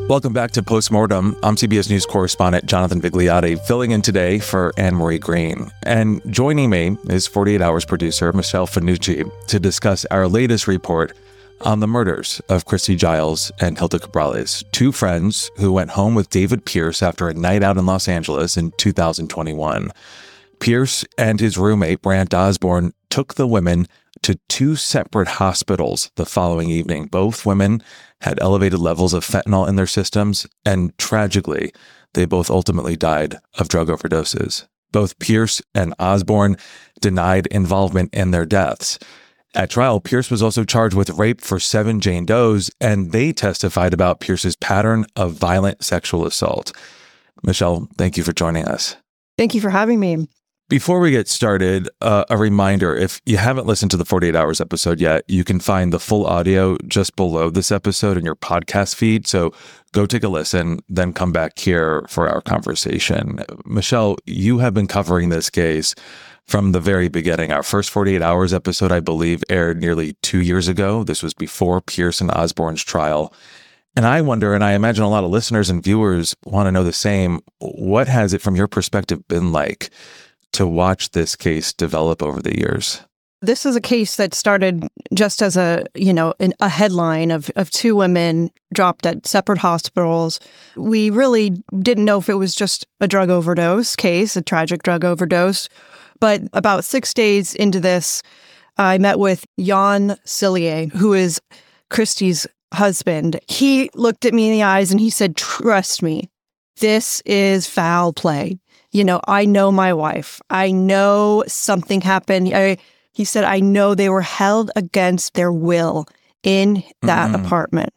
Welcome back to Postmortem. I'm CBS News correspondent Jonathan Vigliotti, filling in today for Anne-Marie Green. And joining me is 48 Hours producer Michelle Fanucci to discuss our latest report on the murders of Christy Giles and Hilda Cabrales, two friends who went home with David Pierce after a night out in Los Angeles in 2021. Pierce and his roommate, Brant Osborne, took the women to two separate hospitals the following evening. Both women had elevated levels of fentanyl in their systems, and tragically, they both ultimately died of drug overdoses. Both Pierce and Osborne denied involvement in their deaths. At trial, Pierce was also charged with rape for 7 Jane Does, and they testified about Pierce's pattern of violent sexual assault. Michelle, thank you for joining us. Thank you for having me. Before we get started, a reminder, if you haven't listened to the 48 Hours episode yet, you can find the full audio just below this episode in your podcast feed. So go take a listen, then come back here for our conversation. Michelle, you have been covering this case from the very beginning. Our first 48 Hours episode, I believe, aired nearly 2 years ago. This was before Pierce and Osborne's trial. And I wonder, and I imagine a lot of listeners and viewers want to know the same, what has it from your perspective been like to watch this case develop over the years? This is a case that started just as a headline of two women dropped at separate hospitals. We really didn't know if it was just a drug overdose case, a tragic drug overdose. But about 6 days into this, I met with Jan Sillier, who is Christy's husband. He looked at me in the eyes and he said, "Trust me, this is foul play. I know my wife. I know something happened." He said, "I know they were held against their will in that apartment."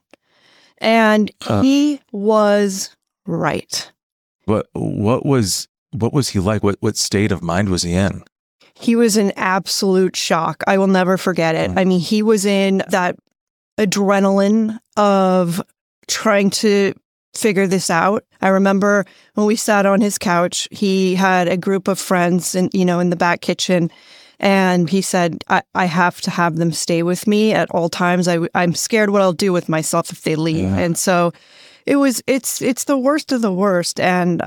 And he was right. What was he like? What state of mind was he in? He was in absolute shock. I will never forget it. I mean, he was in that adrenaline of trying to figure this out. I remember when we sat on his couch, he had a group of friends in the back kitchen, and he said, I have to have them stay with me at all times. I'm scared what I'll do with myself if they leave. Yeah. And so it's the worst of the worst. And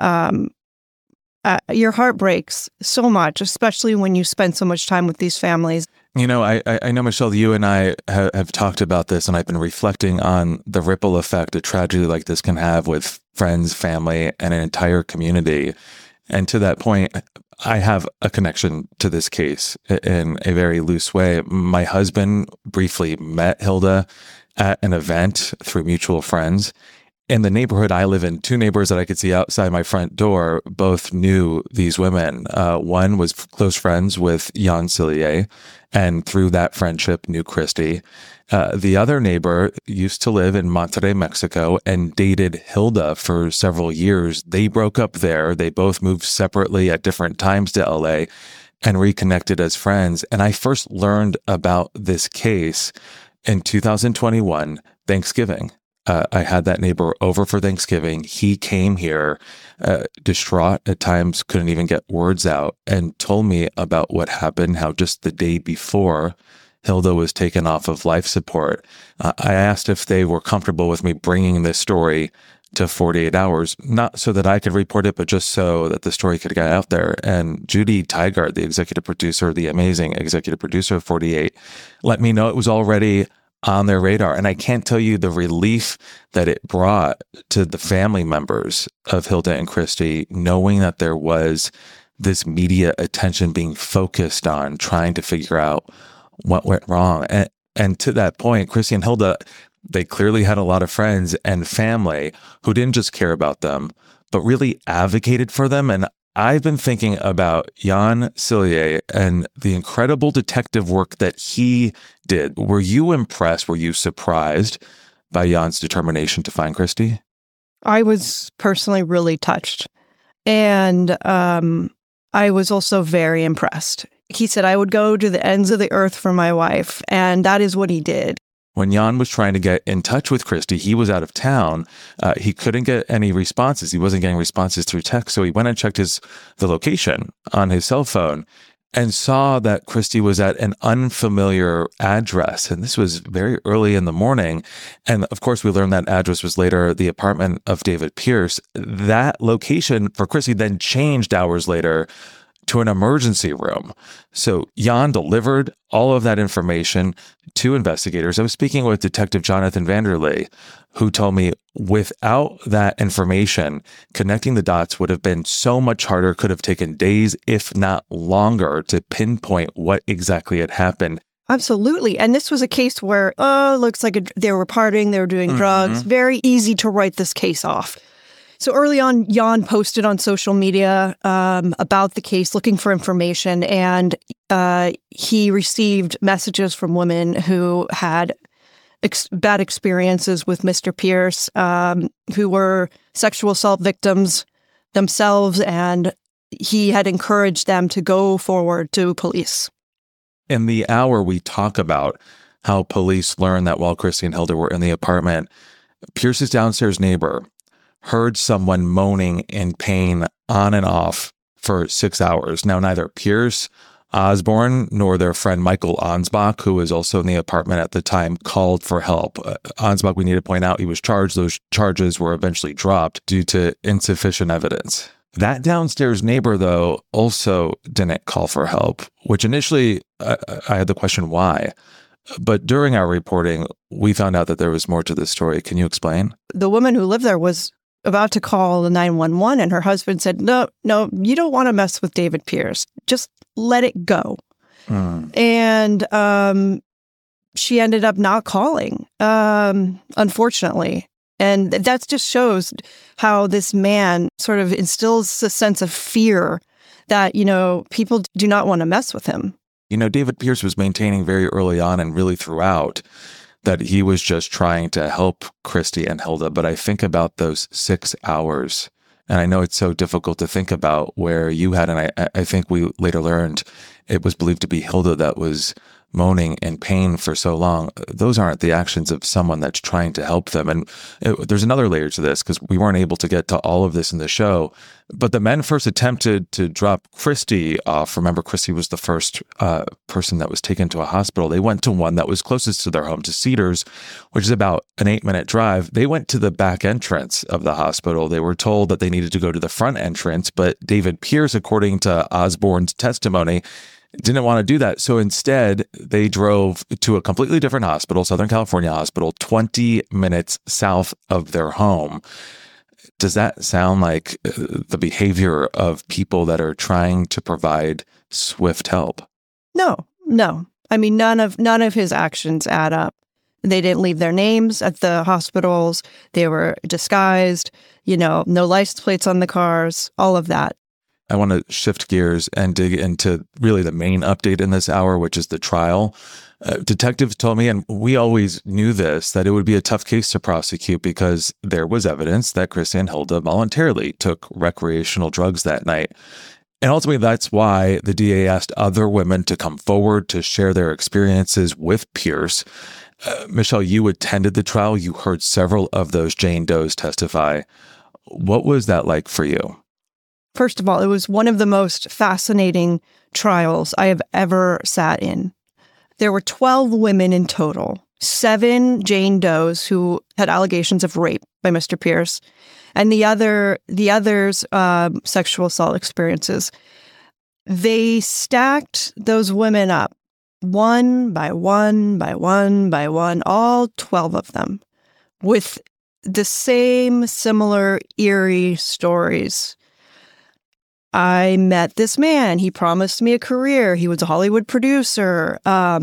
your heart breaks so much, especially when you spend so much time with these families. I know, Michelle, you and I have talked about this, and I've been reflecting on the ripple effect a tragedy like this can have with friends, family, and an entire community. And to that point, I have a connection to this case in a very loose way. My husband briefly met Hilda at an event through mutual friends. In the neighborhood I live in, two neighbors that I could see outside my front door both knew these women. One was close friends with Jan Sillier, and through that friendship knew Christy. The other neighbor used to live in Monterrey, Mexico, and dated Hilda for several years. They broke up there. They both moved separately at different times to LA and reconnected as friends. And I first learned about this case in 2021, Thanksgiving. I had that neighbor over for Thanksgiving. He came here distraught at times, couldn't even get words out, and told me about what happened, how just the day before Hilda was taken off of life support. I asked if they were comfortable with me bringing this story to 48 Hours, not so that I could report it, but just so that the story could get out there. And Judy Tygard, the executive producer, the amazing executive producer of 48, let me know it was already on their radar. And I can't tell you the relief that it brought to the family members of Hilda and Christy, knowing that there was this media attention being focused on trying to figure out what went wrong. And to that point, Christy and Hilda, they clearly had a lot of friends and family who didn't just care about them, but really advocated for them. And I've been thinking about Jan Sillier and the incredible detective work that he did. Were you impressed? Were you surprised by Jan's determination to find Christy? I was personally really touched. And I was also very impressed. He said, "I would go to the ends of the earth for my wife." And that is what he did. When Jan was trying to get in touch with Christy, he was out of town. He couldn't get any responses. He wasn't getting responses through text. So he went and checked the location on his cell phone. and saw that Christy was at an unfamiliar address. And this was very early in the morning. And of course, we learned that address was later the apartment of David Pierce. That location for Christy then changed hours later to an emergency room. So Jan delivered all of that information to investigators. I was speaking with Detective Jonathan Vanderlee, who told me without that information, connecting the dots would have been so much harder, could have taken days, if not longer, to pinpoint what exactly had happened. Absolutely. And this was a case where, looks like they were partying, they were doing drugs. Very easy to write this case off. So early on, Jan posted on social media about the case, looking for information, and he received messages from women who had bad experiences with Mr. Pierce, who were sexual assault victims themselves, and he had encouraged them to go forward to police. In the hour, we talk about how police learned that while Christy and Hilda were in the apartment, Pierce's downstairs neighbor heard someone moaning in pain on and off for 6 hours. Now, neither Pierce, Osborne, nor their friend Michael Ansbach, who was also in the apartment at the time, called for help. Ansbach, we need to point out, he was charged. Those charges were eventually dropped due to insufficient evidence. That downstairs neighbor, though, also didn't call for help, which initially I had the question, why? But during our reporting, we found out that there was more to this story. Can you explain? The woman who lived there was about to call the 911, and her husband said, no, you don't want to mess with David Pierce. Just let it go. And she ended up not calling, unfortunately. And that just shows how this man sort of instills a sense of fear that, people do not want to mess with him. David Pierce was maintaining very early on and really throughout that he was just trying to help Christy and Hilda. But I think about those 6 hours, and I know it's so difficult to think about where you had, and I think we later learned it was believed to be Hilda that was moaning in pain for so long. Those aren't the actions of someone that's trying to help them. And there's another layer to this because we weren't able to get to all of this in the show. But the men first attempted to drop Christy off. Remember, Christy was the first person that was taken to a hospital. They went to one that was closest to their home, to Cedars, which is about an 8-minute drive. They went to the back entrance of the hospital. They were told that they needed to go to the front entrance, but David Pierce, according to Osborne's testimony, didn't want to do that. So instead, they drove to a completely different hospital, Southern California Hospital, 20 minutes south of their home. Does that sound like the behavior of people that are trying to provide swift help? No. I mean, none of his actions add up. They didn't leave their names at the hospitals. They were disguised, no license plates on the cars, all of that. I want to shift gears and dig into really the main update in this hour, which is the trial. Detectives told me, and we always knew this, that it would be a tough case to prosecute because there was evidence that Christy and Hilda voluntarily took recreational drugs that night. And ultimately, that's why the DA asked other women to come forward to share their experiences with Pierce. Michelle, you attended the trial. You heard several of those Jane Does testify. What was that like for you? First of all, it was one of the most fascinating trials I have ever sat in. There were 12 women in total, 7 Jane Does who had allegations of rape by Mr. Pierce, and the others' sexual assault experiences. They stacked those women up one by one by one by one, all 12 of them, with the same similar eerie stories. I met this man. He promised me a career. He was a Hollywood producer.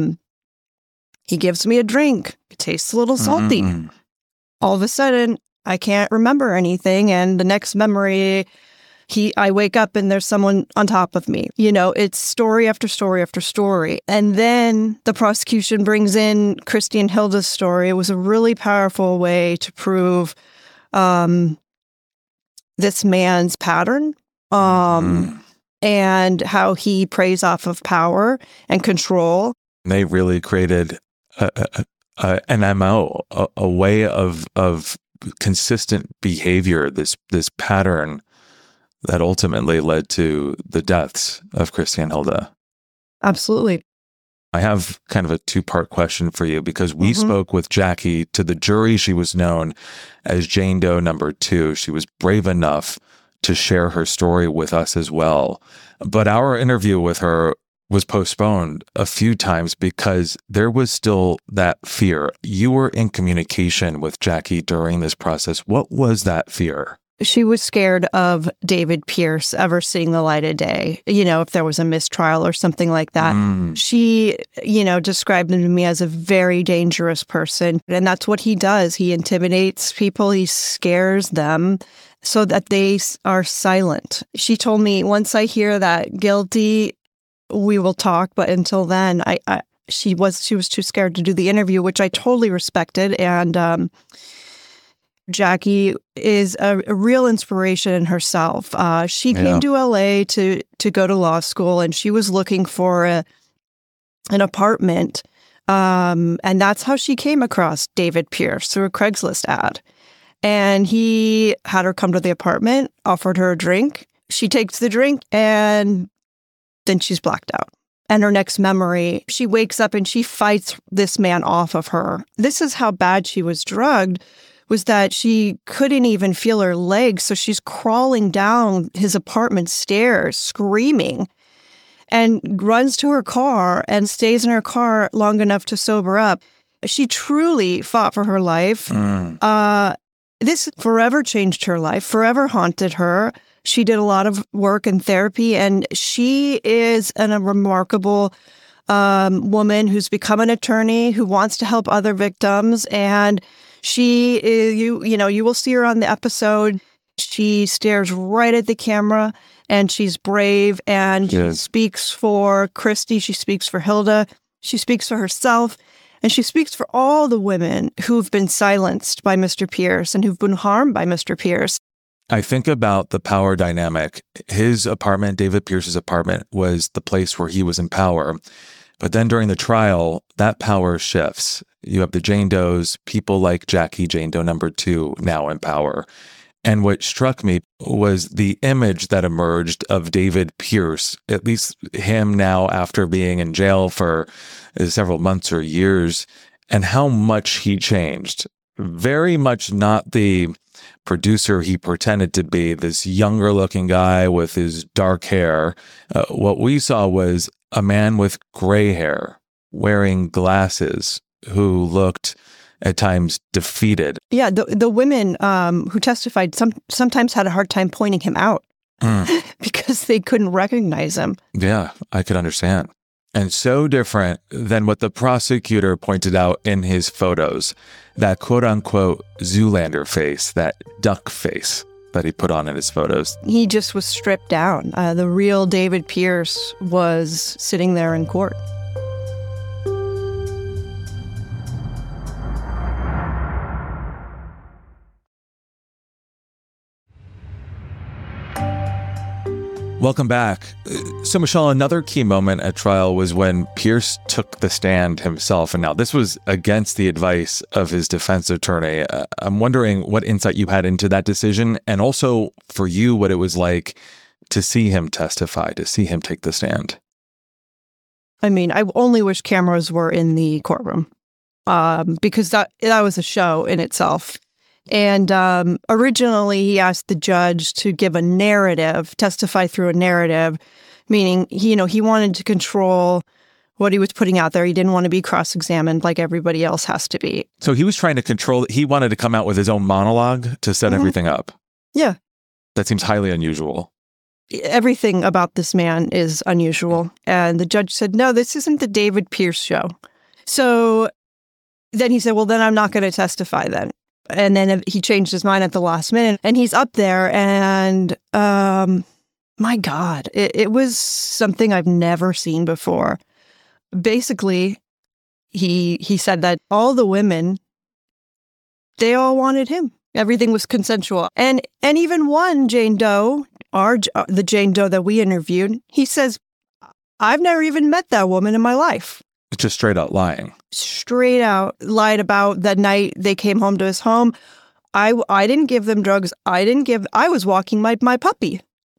He gives me a drink. It tastes a little salty. All of a sudden, I can't remember anything. And the next memory, I wake up and there's someone on top of me. It's story after story after story. And then the prosecution brings in Christy and Hilda's story. It was a really powerful way to prove this man's pattern. And how he preys off of power and control. They really created an MO, a way of consistent behavior, this pattern that ultimately led to the deaths of Christy and Hilda. Absolutely. I have kind of a two-part question for you because we spoke with Jackie. To the jury, she was known as Jane Doe number 2. She was brave enough to share her story with us as well. But our interview with her was postponed a few times because there was still that fear. You were in communication with Jackie during this process. What was that fear? She was scared of David Pierce ever seeing the light of day, if there was a mistrial or something like that. She, described him to me as a very dangerous person. And that's what he does. He intimidates people. He scares them so that they are silent. She told me, once I hear that guilty, we will talk. But until then, she was too scared to do the interview, which I totally respected. And, Jackie is a real inspiration in herself. She came to LA to go to law school, and she was looking for an apartment. And that's how she came across David Pierce, through a Craigslist ad. And he had her come to the apartment, offered her a drink. She takes the drink, and then she's blacked out. And her next memory, she wakes up and she fights this man off of her. This is how bad she was drugged, was that she couldn't even feel her legs. So she's crawling down his apartment stairs, screaming, and runs to her car and stays in her car long enough to sober up. She truly fought for her life. This forever changed her life, forever haunted her. She did a lot of work in therapy, and she is a remarkable woman who's become an attorney, who wants to help other victims. And she is, you will see her on the episode. She stares right at the camera, and she's brave, and she speaks for Christy. She speaks for Hilda. She speaks for herself, and she speaks for all the women who've been silenced by Mr. Pierce and who've been harmed by Mr. Pierce. I think about the power dynamic. His apartment, David Pierce's apartment, was the place where he was in power. But then during the trial, that power shifts. You have the Jane Does, people like Jackie, Jane Doe number 2, now in power. And what struck me was the image that emerged of David Pierce, at least him now after being in jail for several months or years, and how much he changed. Very much not the producer he pretended to be, this younger looking guy with his dark hair. What we saw was a man with gray hair, wearing glasses, who looked at times defeated. Yeah, the women who testified sometimes had a hard time pointing him out because they couldn't recognize him. Yeah, I could understand. And so different than what the prosecutor pointed out in his photos, that quote-unquote Zoolander face, that duck face that he put on in his photos. He just was stripped down. The real David Pierce was sitting there in court. Welcome back. So, Michelle, another key moment at trial was when Pierce took the stand himself. And now this was against the advice of his defense attorney. I'm wondering what insight you had into that decision, and also for you, what it was like to see him testify, to see him take the stand. I mean, I only wish cameras were in the courtroom because that was a show in itself. And originally, he asked the judge to give a narrative, testify through a narrative, meaning, he wanted to control what he was putting out there. He didn't want to be cross-examined like everybody else has to be. So he was trying to control, he wanted to come out with his own monologue to set everything up. Yeah. That seems highly unusual. Everything about this man is unusual. And the judge said, no, this isn't the David Pierce show. So then he said, well, then I'm not going to testify then. And then he changed his mind at the last minute, and he's up there, and my God, it was something I've never seen before. Basically, he said that all the women, they all wanted him. Everything was consensual. And even one Jane Doe, the Jane Doe that we interviewed, he says, I've never even met that woman in my life. It's just straight out lying. Straight out lied about that night they came home to his home. I didn't give them drugs. I was walking my puppy.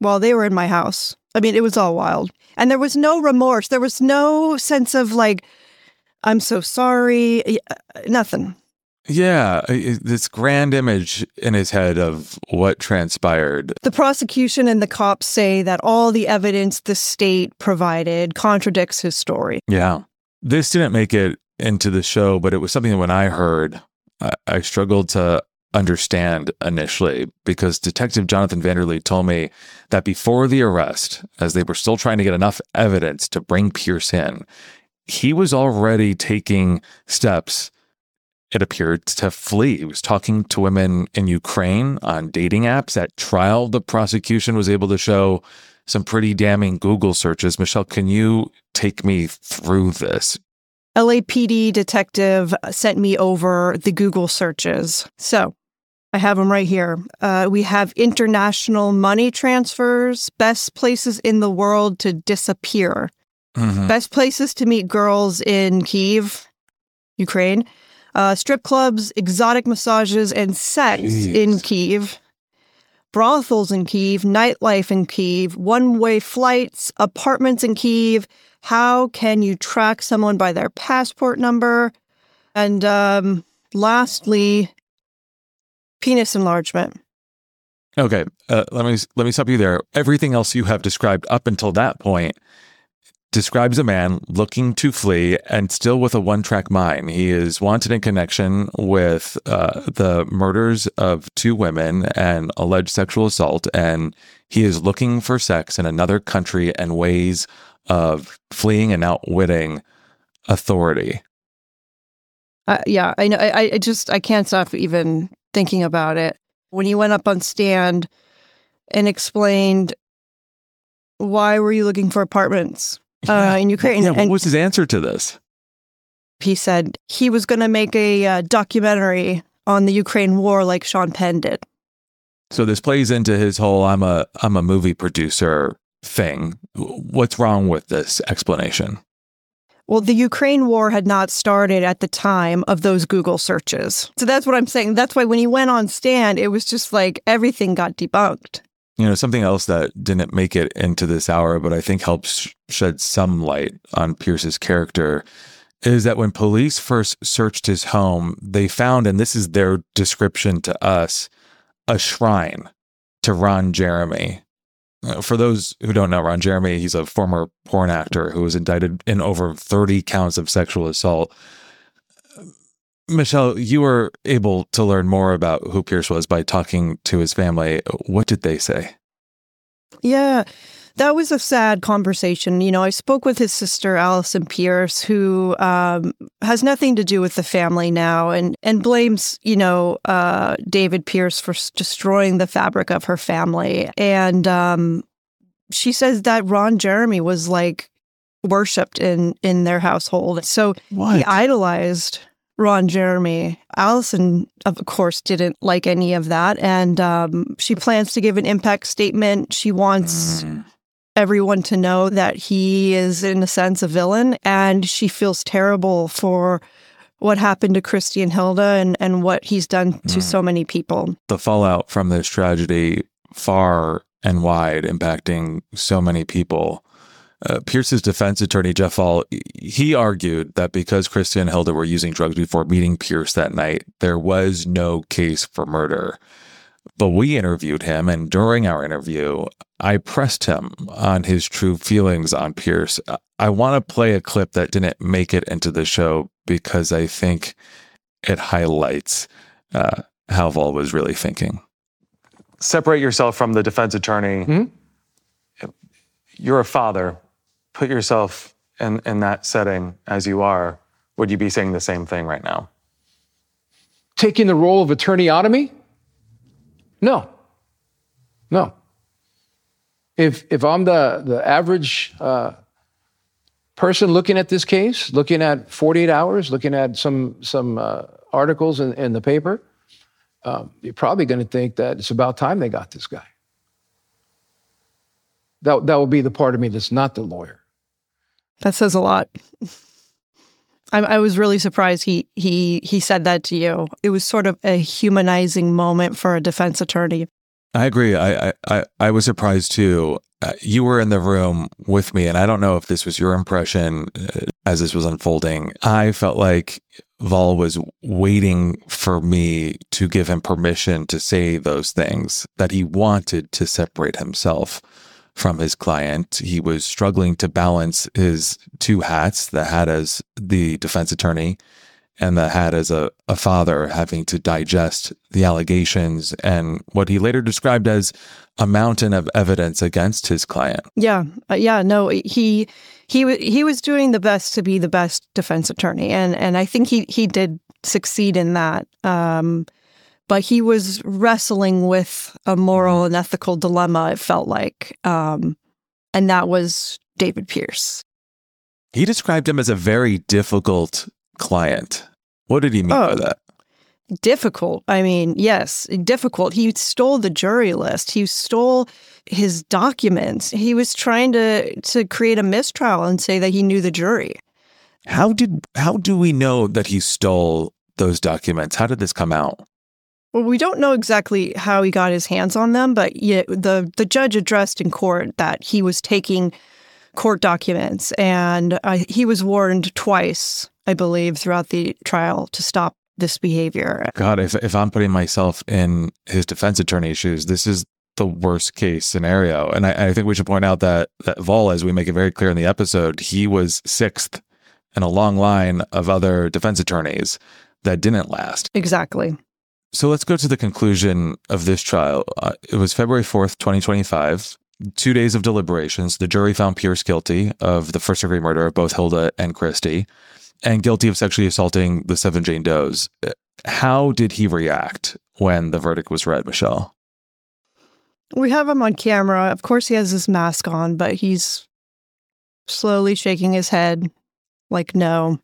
while they were in my house. I mean, it was all wild. And there was no remorse. There was no sense of like, I'm so sorry. Nothing. Yeah, this grand image in his head of what transpired. The prosecution and the cops say that all the evidence the state provided contradicts his story. Yeah. This didn't make it into the show, but it was something that when I heard, I struggled to understand initially, because Detective Jonathan Vanderleet told me that before the arrest, as they were still trying to get enough evidence to bring Pierce in, he was already taking steps, it appeared, to flee. He was talking to women in Ukraine on dating apps. At trial, the prosecution was able to show some pretty damning Google searches. Michelle, can you take me through this? LAPD detective sent me over the Google searches. So I have them right here. We have international money transfers, best places in the world to disappear, best places to meet girls in Kyiv, Ukraine, strip clubs, exotic massages, and sex in Kyiv, brothels in Kyiv, nightlife in Kyiv, one-way flights, apartments in Kyiv. How can you track someone by their passport number? And lastly, penis enlargement. Okay, let me stop you there. Everything else you have described up until that point describes a man looking to flee and still with a one-track mind. He is wanted in connection with the murders of 2 women and alleged sexual assault, and he is looking for sex in another country and ways of fleeing and outwitting authority. Yeah, I know. I can't stop even thinking about it. When he went up on stand and explained, why were you looking for apartments in Ukraine? Yeah, what was his answer to this? He said he was going to make a documentary on the Ukraine war like Sean Penn did. So this plays into his whole I'm a movie producer thing. What's wrong with this explanation? Well, the Ukraine war had not started at the time of those Google searches. So that's what I'm saying. That's why when he went on stand, it was just like everything got debunked. You know, something else that didn't make it into this hour, but I think helps shed some light on Pierce's character, is that when police first searched his home, they found, and this is their description to us, a shrine to Ron Jeremy. For those who don't know, Ron Jeremy, he's a former porn actor who was indicted in over 30 counts of sexual assault. Michelle, you were able to learn more about who Pierce was by talking to his family. What did they say? Yeah, that was a sad conversation. You know, I spoke with his sister, Allison Pierce, who has nothing to do with the family now and blames, David Pierce for destroying the fabric of her family. And she says that Ron Jeremy was like worshipped in their household. So he idolized Ron Jeremy. Allison, of course, didn't like any of that. And she plans to give an impact statement. She wants everyone to know that he is, in a sense, a villain. And she feels terrible for what happened to Christy and Hilda and what he's done to so many people. The fallout from this tragedy far and wide, impacting so many people. Pierce's defense attorney, Jeff Fall, he argued that because Christy and Hilda were using drugs before meeting Pierce that night, there was no case for murder. But we interviewed him, and during our interview, I pressed him on his true feelings on Pierce. I want to play a clip that didn't make it into the show because I think it highlights how Vol was really thinking. Separate yourself from the defense attorney. Mm-hmm. You're a father. Put yourself in that setting as you are. Would you be saying the same thing right now? Taking the role of attorney out of me? No. If I'm the average person looking at this case, looking at 48 hours, looking at some articles in the paper, you're probably going to think that it's about time they got this guy. That will be the part of me that's not the lawyer. That says a lot. I was really surprised he said that to you. It was sort of a humanizing moment for a defense attorney. I agree. I was surprised too. You were in the room with me, and I don't know if this was your impression as this was unfolding. I felt like Vol was waiting for me to give him permission to say those things, that he wanted to separate himself from his client. He was struggling to balance his two hats, the hat as the defense attorney and the hat as a father, having to digest the allegations and what he later described as a mountain of evidence against his client. Yeah. No, he was doing the best to be the best defense attorney. And I think he did succeed in that. But he was wrestling with a moral and ethical dilemma, it felt like. And that was David Pierce. He described him as a very difficult client. What did he mean by that? Difficult. I mean, yes, difficult. He stole the jury list. He stole his documents. He was trying to create a mistrial and say that he knew the jury. How do we know that he stole those documents? How did this come out? Well, we don't know exactly how he got his hands on them, but the judge addressed in court that he was taking court documents, and he was warned twice, I believe, throughout the trial to stop this behavior. God, if I'm putting myself in his defense attorney's shoes, this is the worst case scenario. And I think we should point out that Vol, as we make it very clear in the episode, he was sixth in a long line of other defense attorneys that didn't last. Exactly. So let's go to the conclusion of this trial. It was February 4th, 2025. 2 days of deliberations. The jury found Pierce guilty of the first-degree murder of both Hilda and Christy, and guilty of sexually assaulting the 7 Jane Does. How did he react when the verdict was read, Michelle? We have him on camera. Of course, he has his mask on, but he's slowly shaking his head like no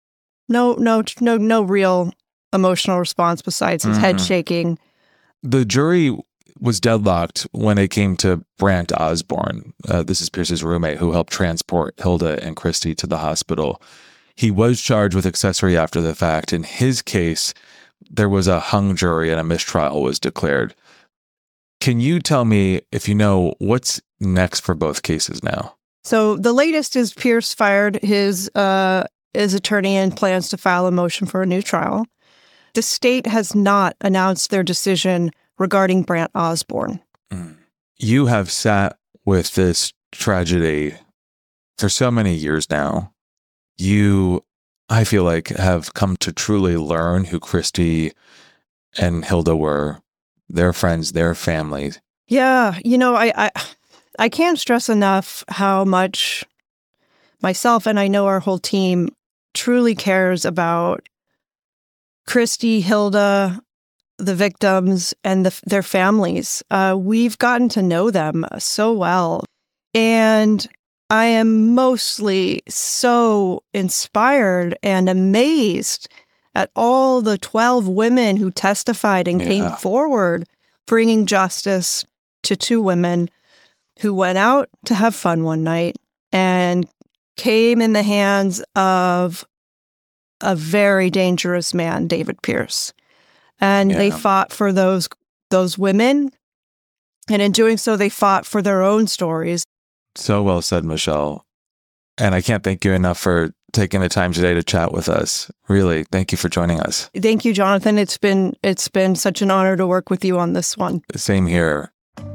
real emotional response besides his head shaking. The jury was deadlocked when it came to Brant Osborne. This is Pierce's roommate who helped transport Hilda and Christy to the hospital. He was charged with accessory after the fact. In his case, there was a hung jury and a mistrial was declared. Can you tell me, if you know, what's next for both cases now? So the latest is Pierce fired his attorney and plans to file a motion for a new trial. The state has not announced their decision regarding Brant Osborne. You have sat with this tragedy for so many years now. You, I feel like, have come to truly learn who Christy and Hilda were, their friends, their families. Yeah, I can't stress enough how much myself and I know our whole team truly cares about Christy, Hilda, the victims, and their families. We've gotten to know them so well. And I am mostly so inspired and amazed at all the 12 women who testified and came forward, bringing justice to 2 women who went out to have fun one night and came in the hands of a very dangerous man, David Pierce. And they fought for those women. And in doing so, they fought for their own stories. So well said, Michelle. And I can't thank you enough for taking the time today to chat with us. Really, thank you for joining us. Thank you, Jonathan. It's been such an honor to work with you on this one. Same here.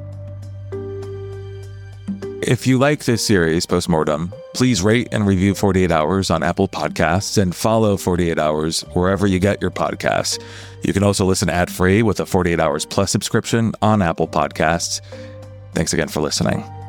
If you like this series, Postmortem, please rate and review 48 Hours on Apple Podcasts and follow 48 Hours wherever you get your podcasts. You can also listen ad-free with a 48 Hours Plus subscription on Apple Podcasts. Thanks again for listening.